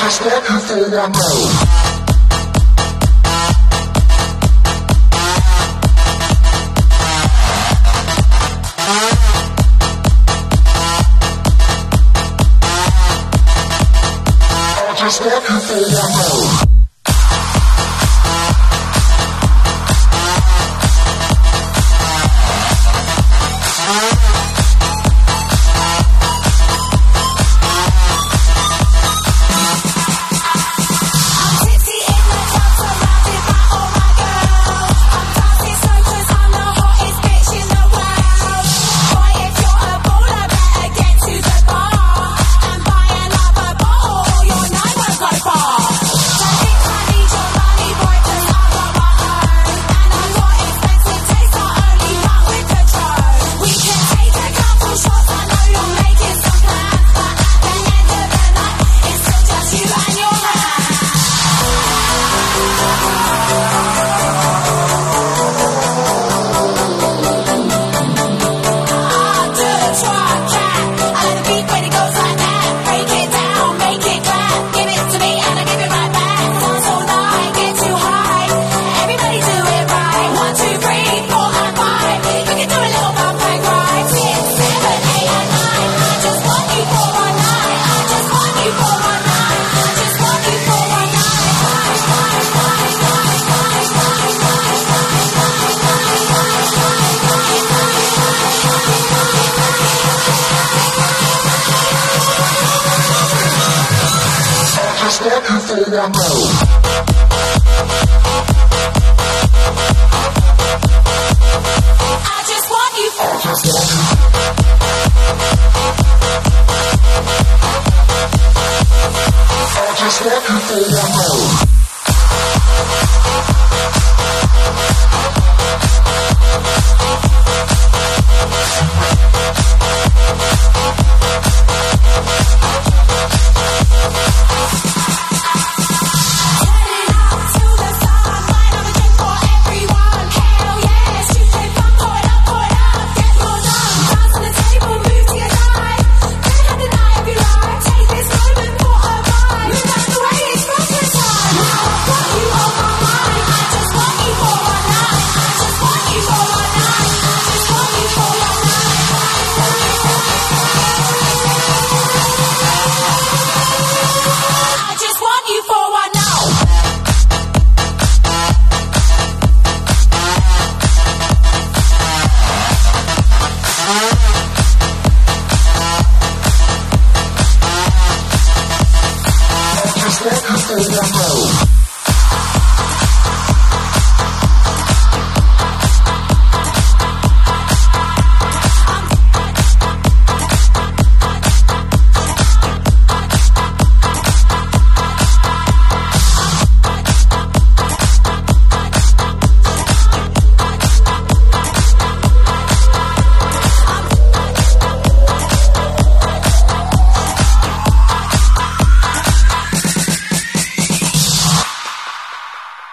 just want you for one night. Just want you for one night. Just want you for one night. I just want you. I just want you. I just want you for one night. Just want you for one night.